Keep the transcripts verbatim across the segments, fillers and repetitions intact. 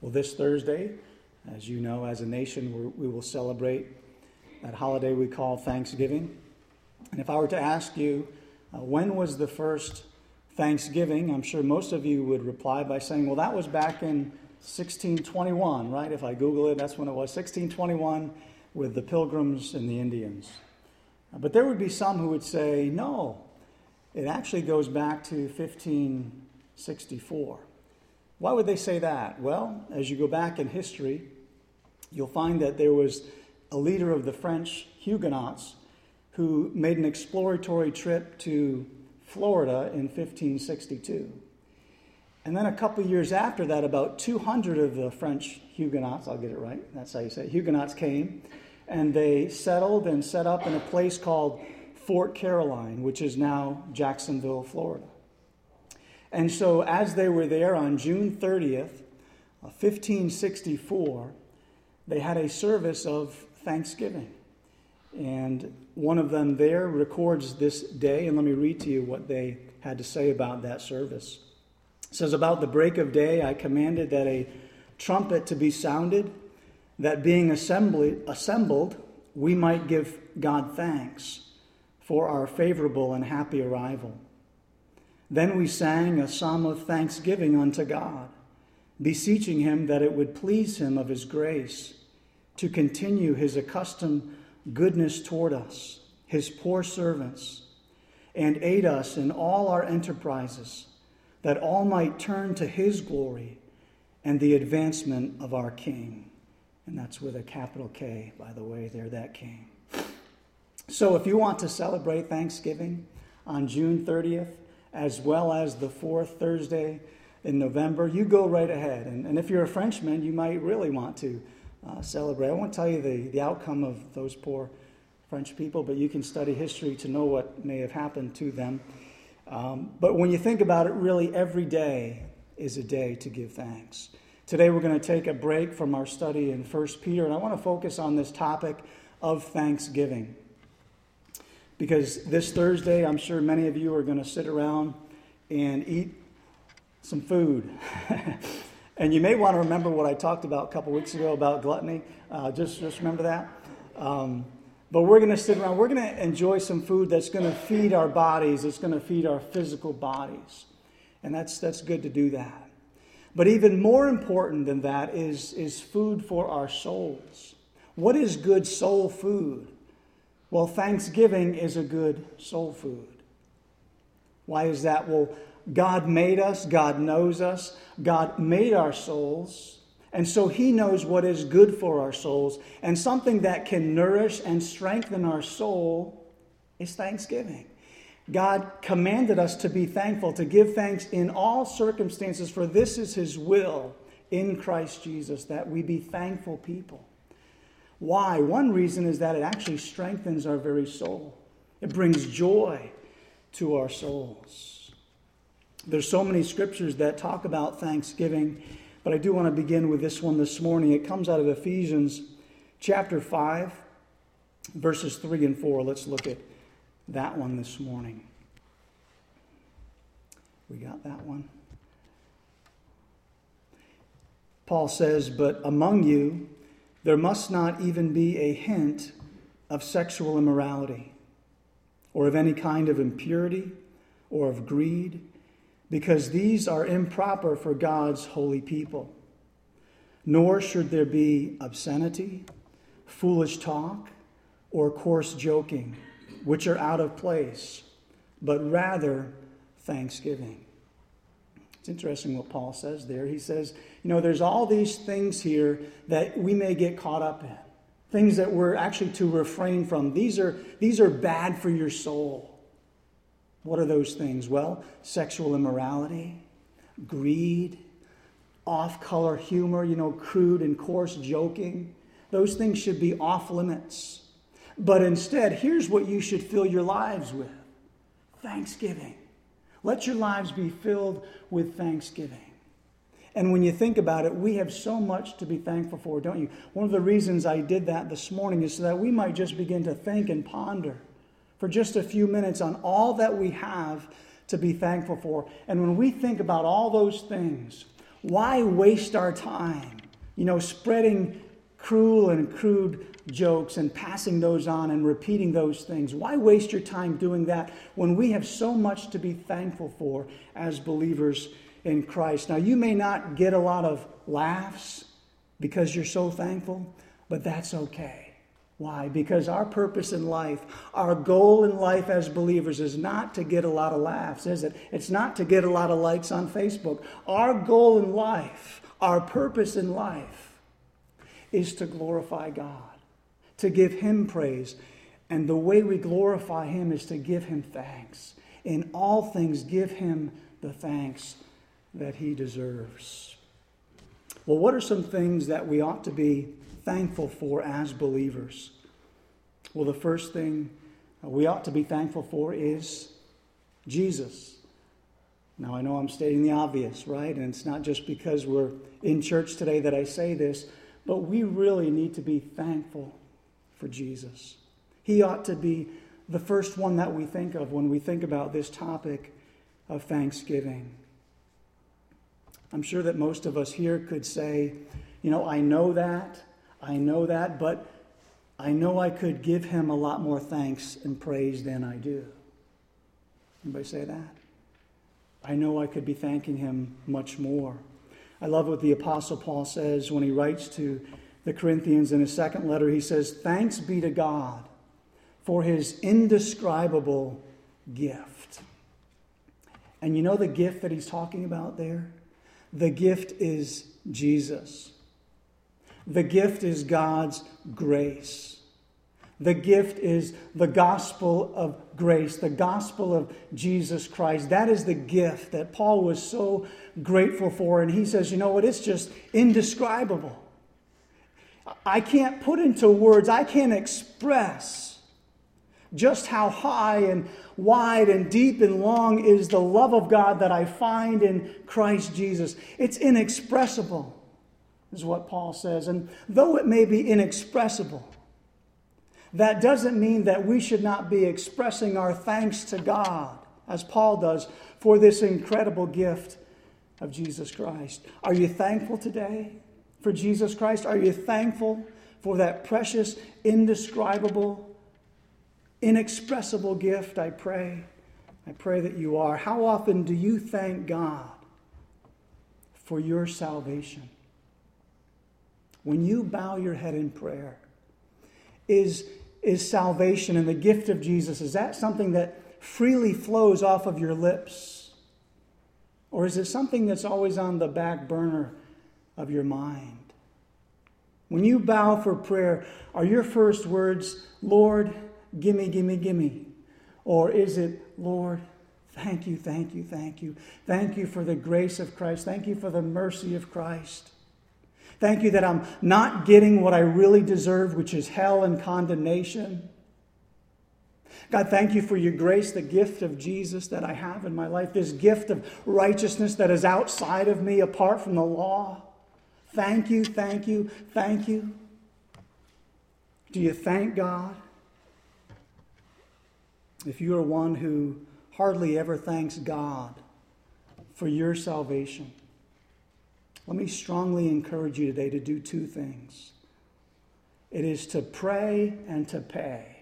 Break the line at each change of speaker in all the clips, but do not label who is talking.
Well, this Thursday, as you know, as a nation, we're, we will celebrate that holiday we call Thanksgiving. And if I were to ask you, uh, when was the first Thanksgiving? I'm sure most of you would reply by saying, well, that was back in sixteen twenty-one, right? If I Google it, that's when it was, sixteen twenty-one, with the Pilgrims and the Indians. Uh, but there would be some who would say, no, it actually goes back to fifteen sixty-four. Why would they say that? Well, as you go back in history, you'll find that there was a leader of the French Huguenots who made an exploratory trip to Florida in fifteen sixty-two. And then a couple of years after that, about two hundred of the French Huguenots, I'll get it right, that's how you say it, Huguenots came, and they settled and set up in a place called Fort Caroline, which is now Jacksonville, Florida. And so as they were there on June thirtieth, fifteen sixty-four, they had a service of Thanksgiving. And one of them there records this day, and let me read to you what they had to say about that service. It says, about the break of day, I commanded that a trumpet to be sounded, that being assembly, assembled, we might give God thanks for our favorable and happy arrival. Then we sang a psalm of thanksgiving unto God, beseeching him that it would please him of his grace to continue his accustomed goodness toward us, his poor servants, and aid us in all our enterprises, that all might turn to his glory and the advancement of our King. And that's with a capital K, by the way, there, that King. So if you want to celebrate Thanksgiving on June thirtieth, as well as the fourth Thursday in November, you go right ahead. And, and if you're a Frenchman, you might really want to uh, celebrate. I won't tell you the, the outcome of those poor French people, but you can study history to know what may have happened to them. Um, but when you think about it, really every day is a day to give thanks. Today we're going to take a break from our study in First Peter, and I want to focus on this topic of thanksgiving. Because this Thursday, I'm sure many of you are going to sit around and eat some food. And you may want to remember what I talked about a couple weeks ago about gluttony. Uh, just, just remember that. Um, but we're going to sit around. We're going to enjoy some food that's going to feed our bodies. It's going to feed our physical bodies. And that's, that's good to do that. But even more important than that is, is food for our souls. What is good soul food? Well, Thanksgiving is a good soul food. Why is that? Well, God made us. God knows us. God made our souls. And so he knows what is good for our souls. And something that can nourish and strengthen our soul is thanksgiving. God commanded us to be thankful, to give thanks in all circumstances, for this is his will in Christ Jesus, that we be thankful people. Why? One reason is that it actually strengthens our very soul. It brings joy to our souls. There's so many scriptures that talk about thanksgiving, but I do want to begin with this one this morning. It comes out of Ephesians chapter five, verses three and four. Let's look at that one this morning. We got that one. Paul says, but among you there must not even be a hint of sexual immorality, or of any kind of impurity, or of greed, because these are improper for God's holy people. Nor should there be obscenity, foolish talk, or coarse joking, which are out of place, but rather thanksgiving. It's interesting what Paul says there. He says, you know, there's all these things here that we may get caught up in. Things that we're actually to refrain from. These are, these are bad for your soul. What are those things? Well, sexual immorality, greed, off-color humor, you know, crude and coarse joking. Those things should be off limits. But instead, here's what you should fill your lives with. Thanksgiving. Let your lives be filled with thanksgiving. And when you think about it, we have so much to be thankful for, don't you? One of the reasons I did that this morning is so that we might just begin to think and ponder for just a few minutes on all that we have to be thankful for. And when we think about all those things, Why waste our time, you know, spreading cruel and crude jokes and passing those on and repeating those things? Why waste your time doing that when we have so much to be thankful for as believers in Christ? Now, you may not get a lot of laughs because you're so thankful, but that's okay. Why? Because our purpose in life, our goal in life as believers is not to get a lot of laughs, is it? It's not to get a lot of likes on Facebook. Our goal in life, our purpose in life is to glorify God, to give Him praise. And the way we glorify Him is to give Him thanks. In all things, give Him the thanks that He deserves. Well, what are some things that we ought to be thankful for as believers? Well, the first thing we ought to be thankful for is Jesus. Now, I know I'm stating the obvious, right? And it's not just because we're in church today that I say this, but we really need to be thankful for Jesus. He ought to be the first one that we think of when we think about this topic of thanksgiving. I'm sure that most of us here could say, you know, I know that, I know that, but I know I could give Him a lot more thanks and praise than I do. Anybody say that? I know I could be thanking Him much more. I love what the Apostle Paul says when he writes to the Corinthians in his second letter. He says, "Thanks be to God for His indescribable gift." And you know the gift that he's talking about there? The gift is Jesus. The gift is God's grace. The gift is the gospel of grace, the gospel of Jesus Christ. That is the gift that Paul was so grateful for. And he says, you know what? It's just indescribable. I can't put into words, I can't express just how high and wide and deep and long is the love of God that I find in Christ Jesus. It's inexpressible, is what Paul says. And though it may be inexpressible, that doesn't mean that we should not be expressing our thanks to God, as Paul does, for this incredible gift of Jesus Christ. Are you thankful today for Jesus Christ? Are you thankful for that precious, indescribable, inexpressible gift? I pray. I pray that you are. How often do you thank God for your salvation? When you bow your head in prayer, is, is salvation and the gift of Jesus, is that something that freely flows off of your lips? Or is it something that's always on the back burner of your mind? When you bow for prayer, are your first words, Lord, gimme, gimme, gimme? Or is it, Lord, thank you, thank you, thank you. Thank you for the grace of Christ. Thank you for the mercy of Christ. Thank you that I'm not getting what I really deserve, which is hell and condemnation. God, thank you for your grace, the gift of Jesus that I have in my life, this gift of righteousness that is outside of me, apart from the law. Thank you, thank you, thank you. Do you thank God? If you are one who hardly ever thanks God for your salvation, let me strongly encourage you today to do two things. It is to pray and to pay.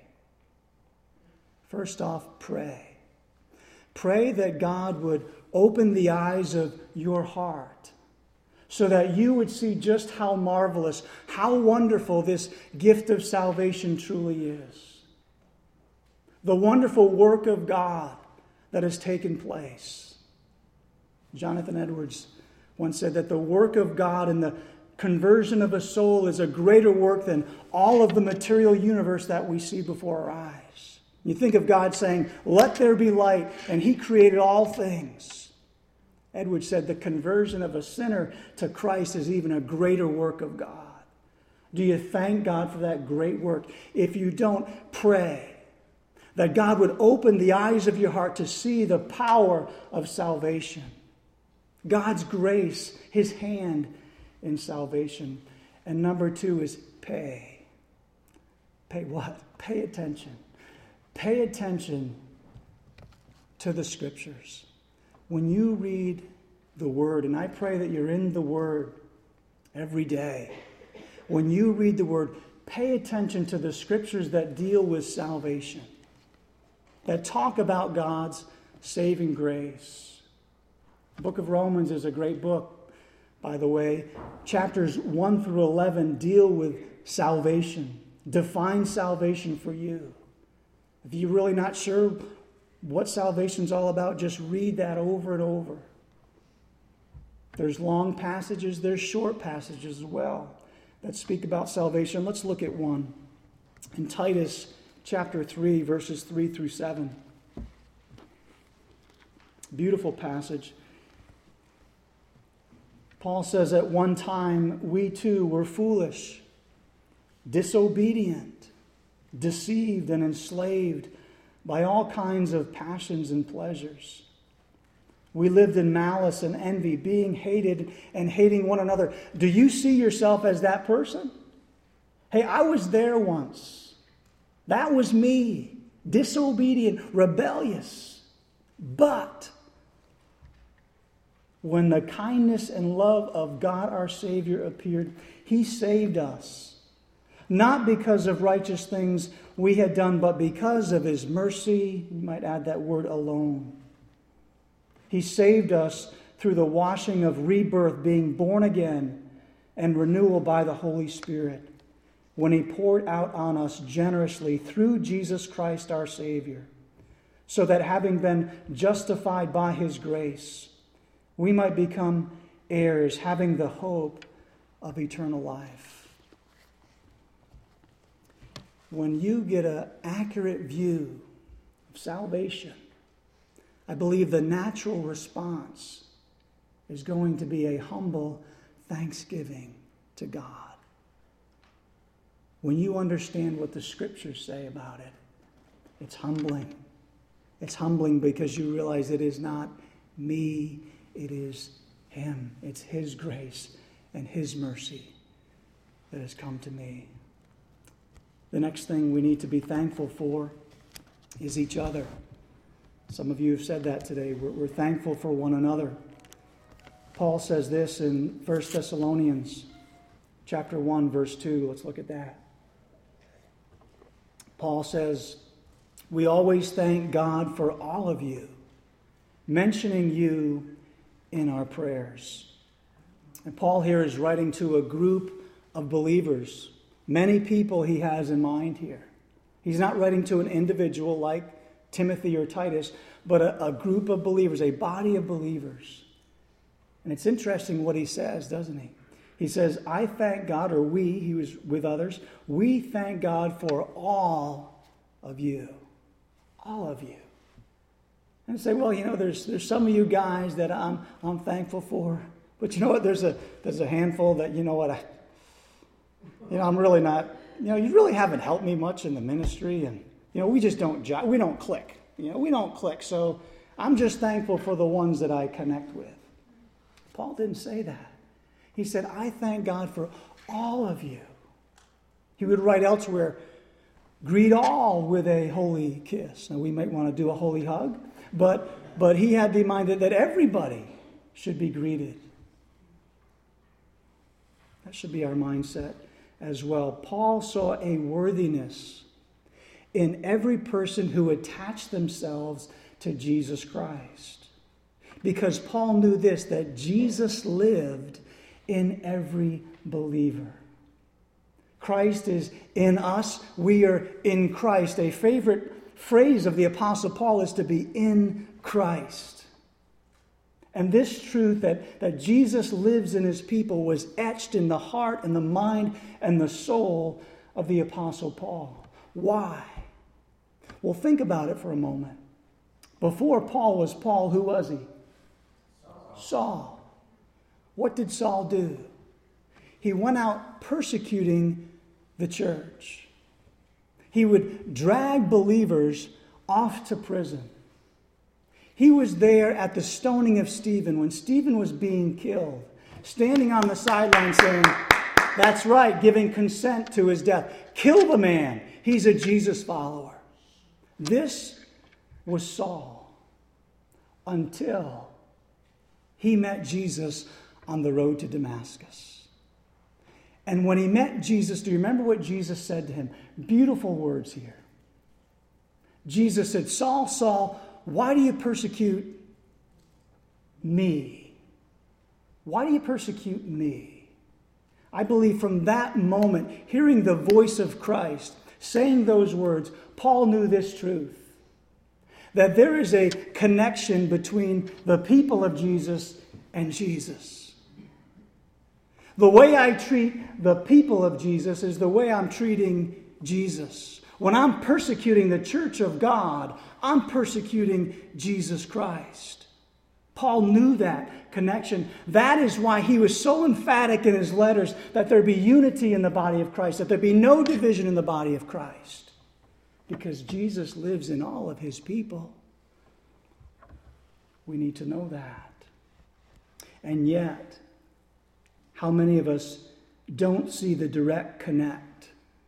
First off, pray. Pray that God would open the eyes of your heart so that you would see just how marvelous, how wonderful this gift of salvation truly is. The wonderful work of God that has taken place. Jonathan Edwards once said that the work of God in the conversion of a soul is a greater work than all of the material universe that we see before our eyes. You think of God saying, let there be light, and He created all things. Edwards said the conversion of a sinner to Christ is even a greater work of God. Do you thank God for that great work? If you don't, pray that God would open the eyes of your heart to see the power of salvation. God's grace, His hand in salvation. And number two is pay. Pay what? Pay attention. Pay attention to the Scriptures. When you read the Word. And I pray that you're in the Word every day. When you read the Word, pay attention to the scriptures that deal with salvation, that talk about God's saving grace. The book of Romans is a great book, by the way. Chapters one through eleven deal with salvation, define salvation for you. If you're really not sure what salvation's all about, just read that over and over. There's long passages, there's short passages as well that speak about salvation. Let's look at one. In Titus chapter three, verses three through seven. Beautiful passage. Paul says, at one time we too were foolish, disobedient, deceived and enslaved by all kinds of passions and pleasures. We lived in malice and envy, being hated and hating one another. Do you see yourself as that person? Hey, I was there once. That was me. Disobedient, rebellious. But when the kindness and love of God our Savior appeared, He saved us. Not because of righteous things we had done, but because of His mercy. You might add that word alone. He saved us through the washing of rebirth, being born again, and renewal by the Holy Spirit, when He poured out on us generously through Jesus Christ our Savior, so that having been justified by His grace, we might become heirs, having the hope of eternal life. When you get an accurate view of salvation, I believe the natural response is going to be a humble thanksgiving to God. When you understand what the Scriptures say about it, it's humbling. It's humbling because you realize it is not me, it is Him. It's His grace and His mercy that has come to me. The next thing we need to be thankful for is each other. Some of you have said that today. We're, we're thankful for one another. Paul says this in First Thessalonians chapter one, verse two. Let's look at that. Paul says, we always thank God for all of you, mentioning you in our prayers. And Paul here is writing to a group of believers. Many people he has in mind here. He's not writing to an individual like Timothy or Titus, but a, a group of believers, a body of believers. And it's interesting what he says, doesn't he? He says, I thank God, or we, he was with others, we thank God for all of you. All of you. And say, well, you know, there's there's some of you guys that I'm I'm thankful for. But you know what? There's a there's a handful that, you know what, I you know, I'm really not, you know, you really haven't helped me much in the ministry, and you know, we just don't jive, we don't click. You know, we don't click. So I'm just thankful for the ones that I connect with. Paul didn't say that. He said, I thank God for all of you. He would write elsewhere, greet all with a holy kiss. Now we might want to do a holy hug, but but he had the mind that everybody should be greeted. That should be our mindset as well. Paul saw a worthiness in every person who attached themselves to Jesus Christ. Because Paul knew this, that Jesus lived in every believer. Christ is in us. We are in Christ. A favorite phrase of the Apostle Paul is to be in Christ. And this truth that, that Jesus lives in His people was etched in the heart and the mind and the soul of the Apostle Paul. Why? Well, think about it for a moment. Before Paul was Paul, who was he? Saul. Saul. What did Saul do? He went out persecuting the church. He would drag believers off to prison. He was there at the stoning of Stephen when Stephen was being killed, standing on the sideline saying, that's right, giving consent to his death. Kill the man. He's a Jesus follower. This was Saul until He met Jesus on the road to Damascus. And when he met Jesus, do you remember what Jesus said to him? Beautiful words here. Jesus said, Saul, Saul, why do you persecute me? Why do you persecute me? I believe from that moment, hearing the voice of Christ, saying those words, Paul knew this truth. That there is a connection between the people of Jesus and Jesus. The way I treat the people of Jesus is the way I'm treating Jesus. When I'm persecuting the church of God, I'm persecuting Jesus Christ. Paul knew that connection. That is why he was so emphatic in his letters that there be unity in the body of Christ, that there be no division in the body of Christ. Because Jesus lives in all of his people. We need to know that. And yet, how many of us don't see the direct connect?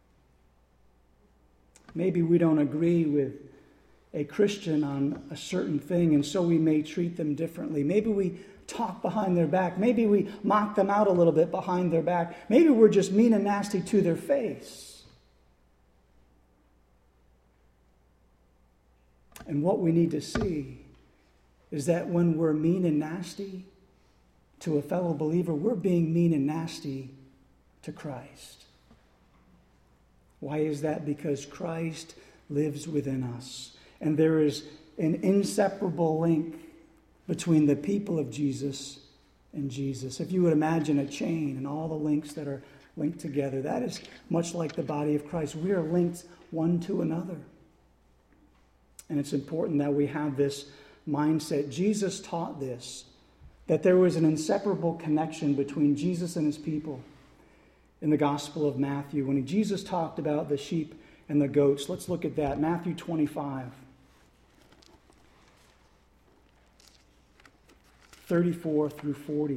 Maybe we don't agree with a Christian on a certain thing, and so we may treat them differently. Maybe we talk behind their back. Maybe we mock them out a little bit behind their back. Maybe we're just mean and nasty to their face. And what we need to see is that when we're mean and nasty to a fellow believer, we're being mean and nasty to Christ. Why is that? Because Christ lives within us. And there is an inseparable link between the people of Jesus and Jesus. If you would imagine a chain and all the links that are linked together, that is much like the body of Christ. We are linked one to another. And it's important that we have this mindset. Jesus taught this, that there was an inseparable connection between Jesus and his people in the Gospel of Matthew. When Jesus talked about the sheep and the goats, let's look at that. Matthew twenty-five, thirty-four through forty.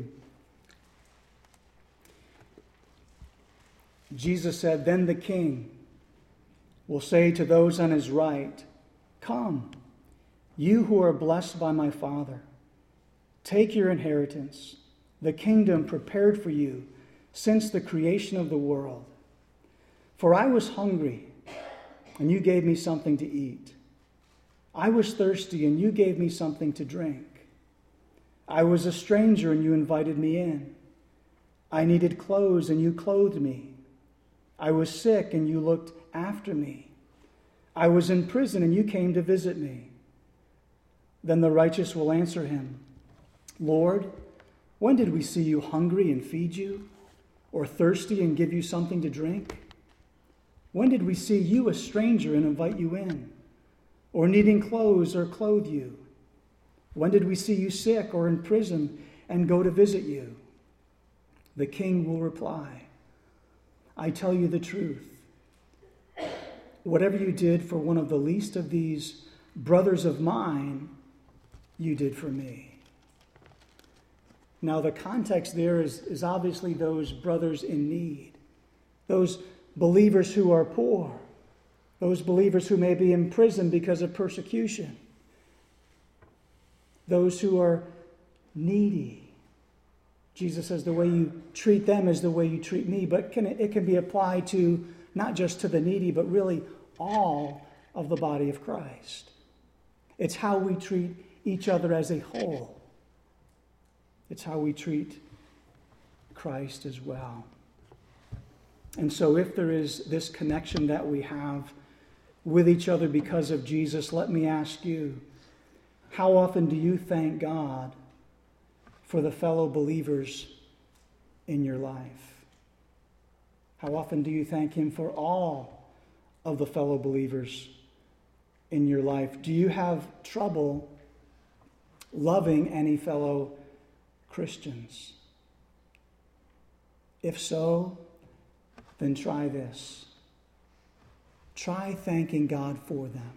Jesus said, "Then the king will say to those on his right, 'Come, you who are blessed by my Father, take your inheritance, the kingdom prepared for you since the creation of the world. For I was hungry, and you gave me something to eat. I was thirsty, and you gave me something to drink. I was a stranger, and you invited me in. I needed clothes, and you clothed me. I was sick, and you looked after me. I was in prison, and you came to visit me.' Then the righteous will answer him, 'Lord, when did we see you hungry and feed you, or thirsty and give you something to drink? When did we see you a stranger and invite you in, or needing clothes or clothe you? When did we see you sick or in prison and go to visit you?' The king will reply, 'I tell you the truth. Whatever you did for one of the least of these brothers of mine, you did for me.'" Now, the context there is, is obviously those brothers in need, those believers who are poor, those believers who may be in prison because of persecution, those who are needy. Jesus says the way you treat them is the way you treat me, but can, it can be applied to not just to the needy, but really all of the body of Christ. It's how we treat each other as a whole. It's how we treat Christ as well. And so if there is this connection that we have with each other because of Jesus, let me ask you, how often do you thank God for the fellow believers in your life? How often do you thank him for all of the fellow believers in your life? Do you have trouble loving any fellow Christians? If so, then try this. Try thanking God for them.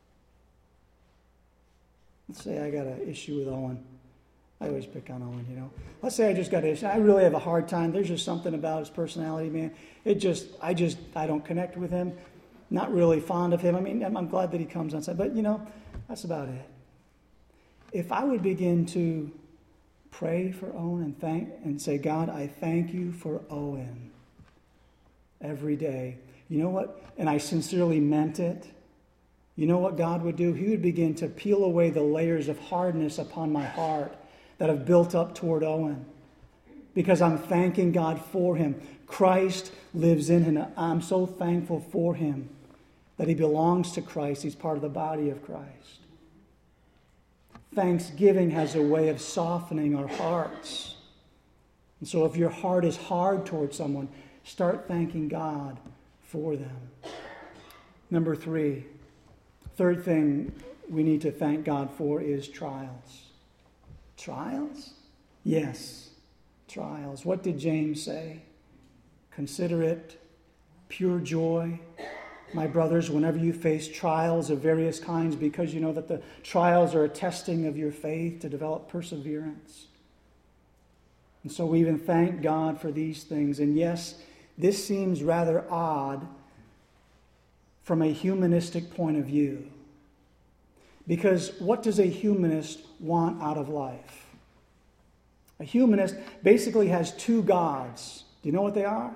Let's say I got an issue with Owen. I always pick on Owen, you know. Let's say I just got an issue. I really have a hard time. There's just something about his personality, man. It just, I just, I don't connect with him. Not really fond of him. I mean, I'm glad that he comes on side, but you know, that's about it. If I would begin to Pray for Owen and thank and say, God, I thank you for Owen every day. You know what? And I sincerely meant it. You know what God would do? He would begin to peel away the layers of hardness upon my heart that have built up toward Owen. Because I'm thanking God for him. Christ lives in him. I'm so thankful for him that he belongs to Christ. He's part of the body of Christ. Thanksgiving has a way of softening our hearts. And so if your heart is hard toward someone, start thanking God for them. Number three, third thing we need to thank God for is trials. Trials? Yes, trials. What did James say? Consider it pure joy, my brothers, whenever you face trials of various kinds, because you know that the trials are a testing of your faith to develop perseverance. And so we even thank God for these things. And yes, this seems rather odd from a humanistic point of view. Because what does a humanist want out of life? A humanist basically has two gods. Do you know what they are?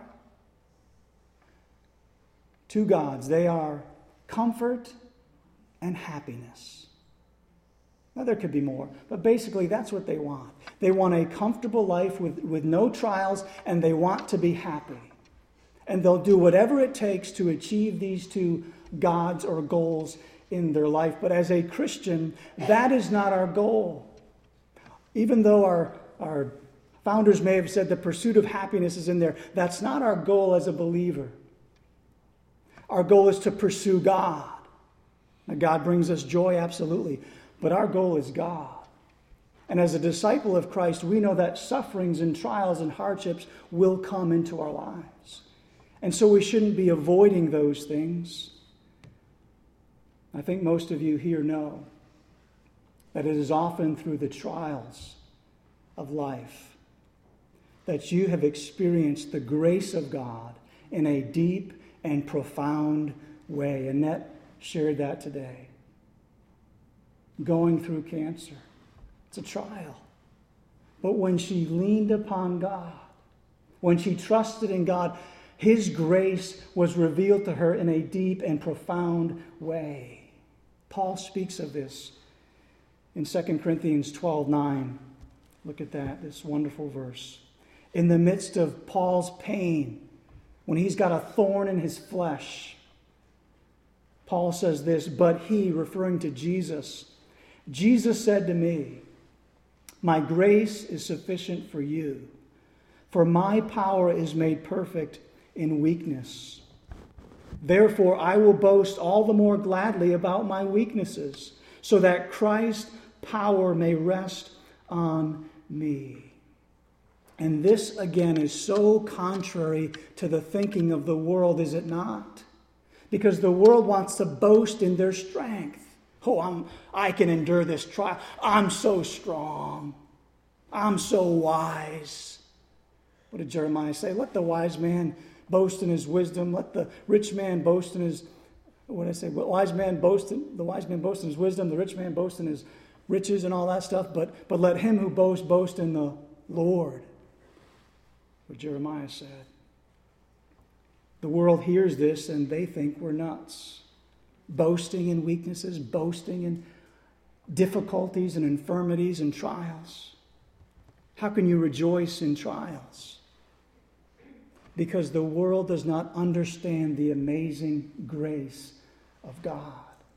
Two gods. They are comfort and happiness. Now, there could be more, but basically that's what they want. They want a comfortable life with, with no trials, and they want to be happy. And they'll do whatever it takes to achieve these two gods or goals in their life. But as a Christian, that is not our goal. Even though our, our founders may have said the pursuit of happiness is in there, that's not our goal as a believer. Our goal is to pursue God. Now, God brings us joy, absolutely. But our goal is God. And as a disciple of Christ, we know that sufferings and trials and hardships will come into our lives. And so we shouldn't be avoiding those things. I think most of you here know that it is often through the trials of life that you have experienced the grace of God in a deep and profound way. Annette shared that today. Going through cancer. It's a trial. But when she leaned upon God, when she trusted in God, His grace was revealed to her in a deep and profound way. Paul speaks of this in Second Corinthians twelve nine. Look at that, this wonderful verse. In the midst of Paul's pain, when he's got a thorn in his flesh, Paul says this, but he, referring to Jesus, Jesus said to me, my grace is sufficient for you, for my power is made perfect in weakness. Therefore, I will boast all the more gladly about my weaknesses, so that Christ's power may rest on me. And this, again, is so contrary to the thinking of the world, is it not? Because the world wants to boast in their strength. Oh, I'm, I can endure this trial. I'm so strong. I'm so wise. What did Jeremiah say? Let the wise man boast in his wisdom. Let the rich man boast in his, what did I say? The wise man boast in, the wise man boast in his wisdom. The rich man boast in his riches and all that stuff. But, but let him who boasts boast in the Lord. What Jeremiah said. The world hears this and they think we're nuts. Boasting in weaknesses, boasting in difficulties and infirmities and trials. How can you rejoice in trials? Because the world does not understand the amazing grace of God.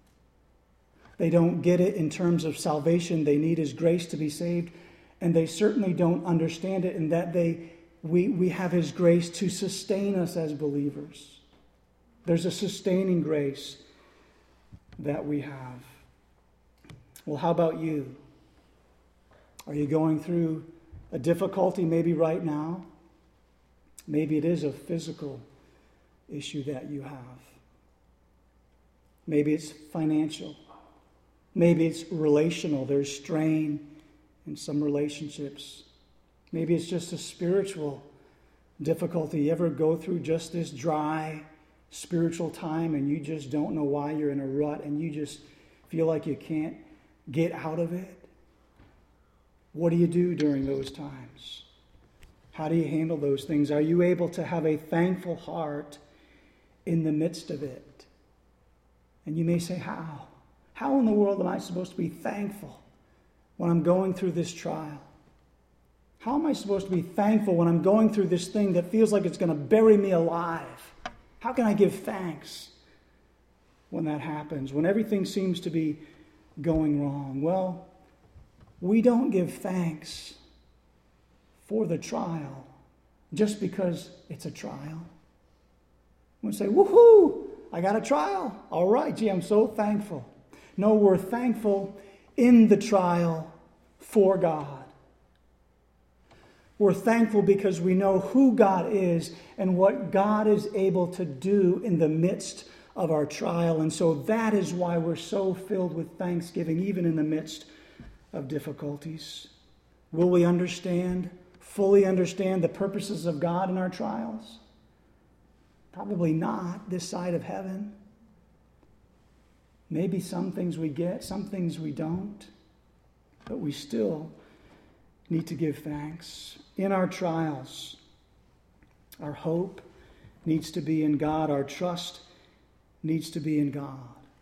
They don't get it in terms of salvation. They need His grace to be saved. And they certainly don't understand it in that they we, we have His grace to sustain us as believers. There's a sustaining grace that we have. Well, how about you? Are you going through a difficulty maybe right now? Maybe it is a physical issue that you have. Maybe it's financial. Maybe it's relational. There's strain in some relationships. Maybe it's just a spiritual difficulty. You ever go through just this dry spiritual time and you just don't know why you're in a rut and you just feel like you can't get out of it? What do you do during those times? How do you handle those things? Are you able to have a thankful heart in the midst of it? And you may say, how? How in the world am I supposed to be thankful when I'm going through this trial? How am I supposed to be thankful when I'm going through this thing that feels like it's going to bury me alive? How can I give thanks when that happens, when everything seems to be going wrong? Well, we don't give thanks for the trial just because it's a trial. We say, woohoo, I got a trial. All right, gee, I'm so thankful. No, we're thankful in the trial for God. We're thankful because we know who God is and what God is able to do in the midst of our trial. And so that is why we're so filled with thanksgiving, even in the midst of difficulties. Will we understand, fully understand the purposes of God in our trials? Probably not this side of heaven. Maybe some things we get, some things we don't. But we still need to give thanks. In our trials, our hope needs to be in God. Our trust needs to be in God.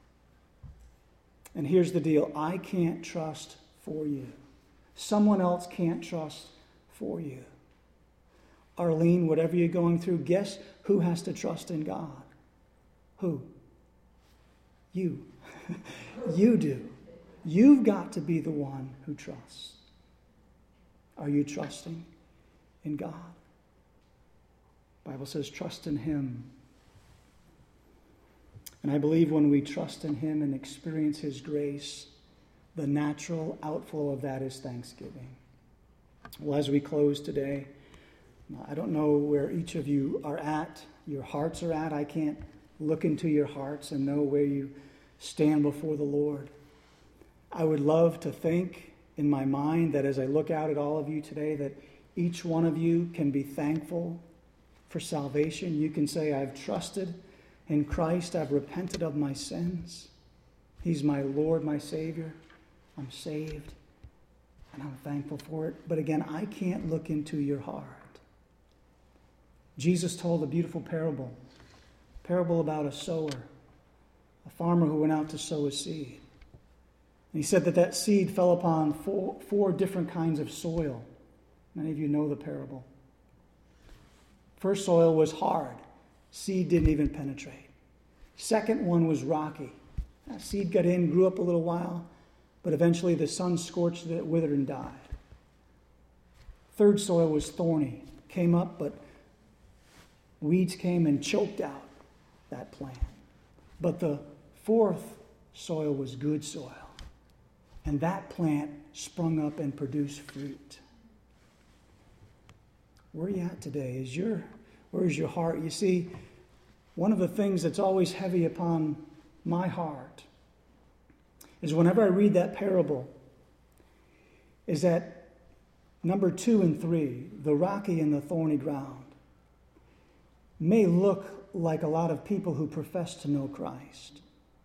And here's the deal. I can't trust for you. Someone else can't trust for you. Arlene, whatever you're going through, guess who has to trust in God? Who? You. You do. You've got to be the one who trusts. Are you trusting in God? The Bible says trust in Him. And I believe when we trust in Him and experience His grace, the natural outflow of that is thanksgiving. Well, as we close today, I don't know where each of you are at, your hearts are at. I can't look into your hearts and know where you stand before the Lord. I would love to think in my mind that as I look out at all of you today, that each one of you can be thankful for salvation. You can say, I've trusted in Christ. I've repented of my sins. He's my Lord, my Savior. I'm saved, and I'm thankful for it. But again, I can't look into your heart. Jesus told a beautiful parable, a parable about a sower, a farmer who went out to sow a seed. And he said that that seed fell upon four, four different kinds of soil. Many of you know the parable. First soil was hard. Seed didn't even penetrate. Second one was rocky. That seed got in, grew up a little while, but eventually the sun scorched it, withered, and died. Third soil was thorny. Came up, but weeds came and choked out that plant. But the fourth soil was good soil. And that plant sprung up and produced fruit. Where are you at today? Is your, where is your heart? You see, one of the things that's always heavy upon my heart is whenever I read that parable, is that number two and three, the rocky and the thorny ground, may look like a lot of people who profess to know Christ.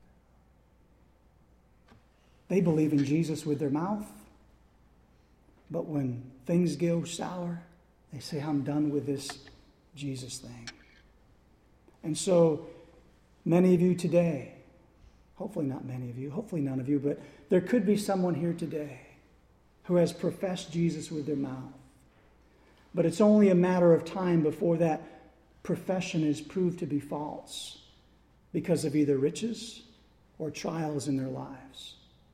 They believe in Jesus with their mouth, but when things go sour, they say, I'm done with this Jesus thing. And so many of you today, hopefully not many of you, hopefully none of you, but there could be someone here today who has professed Jesus with their mouth. But it's only a matter of time before that profession is proved to be false because of either riches or trials in their lives.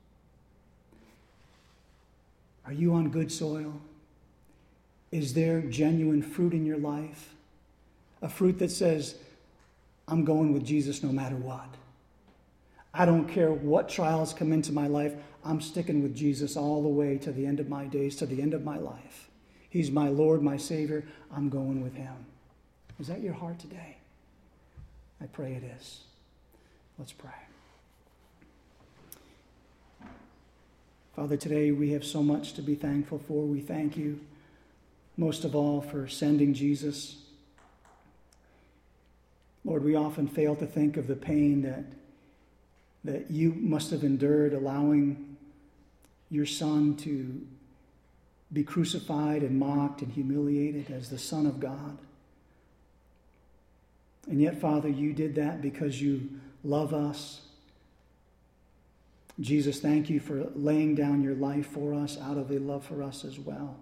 Are you on good soil? Is there genuine fruit in your life? A fruit that says, I'm going with Jesus no matter what. I don't care what trials come into my life. I'm sticking with Jesus all the way to the end of my days, to the end of my life. He's my Lord, my Savior. I'm going with Him. Is that your heart today? I pray it is. Let's pray. Father, today we have so much to be thankful for. We thank you most of all for sending Jesus. Lord, we often fail to think of the pain that, that you must have endured allowing your Son to be crucified and mocked and humiliated as the Son of God. And yet, Father, you did that because you love us. Jesus, thank you for laying down your life for us out of a love for us as well.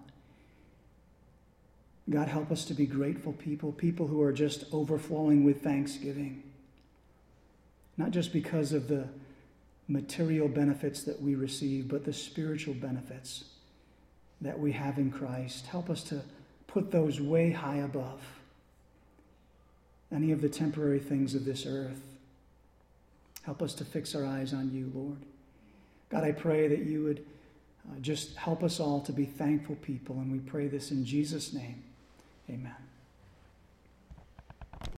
God, help us to be grateful people, people who are just overflowing with thanksgiving. Not just because of the material benefits that we receive, but the spiritual benefits that we have in Christ. Help us to put those way high above any of the temporary things of this earth. Help us to fix our eyes on you, Lord. God, I pray that you would uh, just help us all to be thankful people, and we pray this in Jesus' name. Amen.